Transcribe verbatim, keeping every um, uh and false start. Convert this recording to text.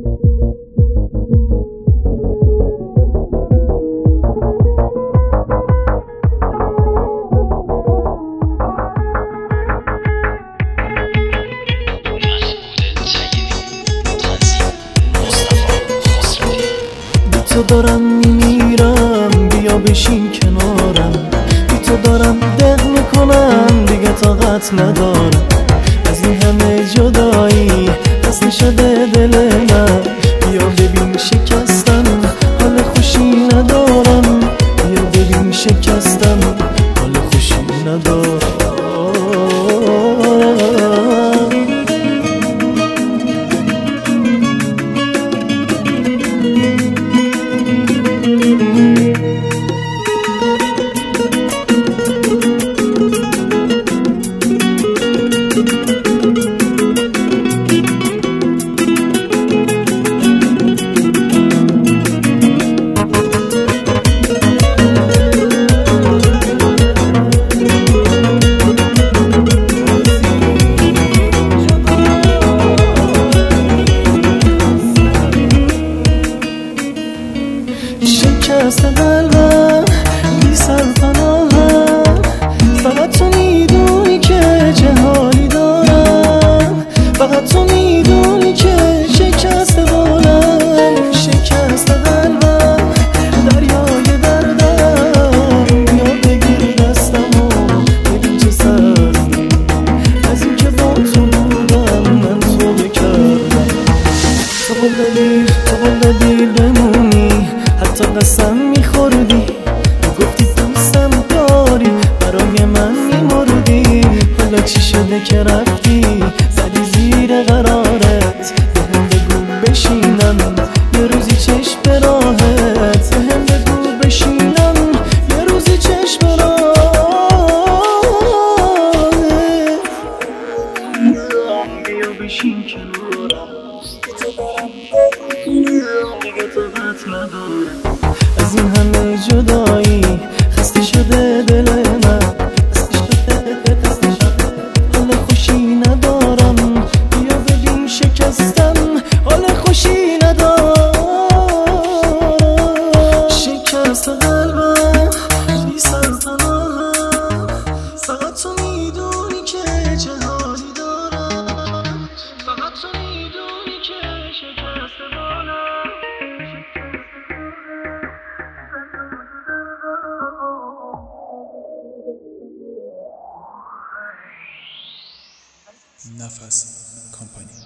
تو دارم میمیرم، بیا بشین کنارم. بی تو دارم ده میکنم، دیگه طاقت ندارم. از این همه جدایی خسته شده دل من. بیا ببین شکستم، حال خوشی ندارم. بیا ببین شکستم، حال خوشی ندارم. شکست قلبم بی سر پناهم، فقط تو میدونی که چه حالی دارم. فقط تو میدونی که شکست بالم، شکست قلبم دریای دردم. بیا بگیر دستم و ببین چه سردی، از این که با تو بودم من تو بکردم. تو قول دادی، تو قول دادی بمونی، حتی قسم میخوردی، گفتی دوستم داری، برای من میمردی. حالا چی شده که رفتی، زدی زیر قرارت. بهم بگو بشینم یه روزی چشم به راهت. بهم بگو بشینم یه روزی چشم به راهت. بیا بشین کنارم، دیگه طاقت ندارم. از این همه جدایی خسته شده دل من. خسته شده خسته شده حال خوشی ندارم. بیا ببین شکستم، حال خوشی ندارم. شکست قلبم بی سر پناهم، فقط تو میدونی که چه حالی دارم. فقط تو میدونی که شکست بالم. نفس کمپانی.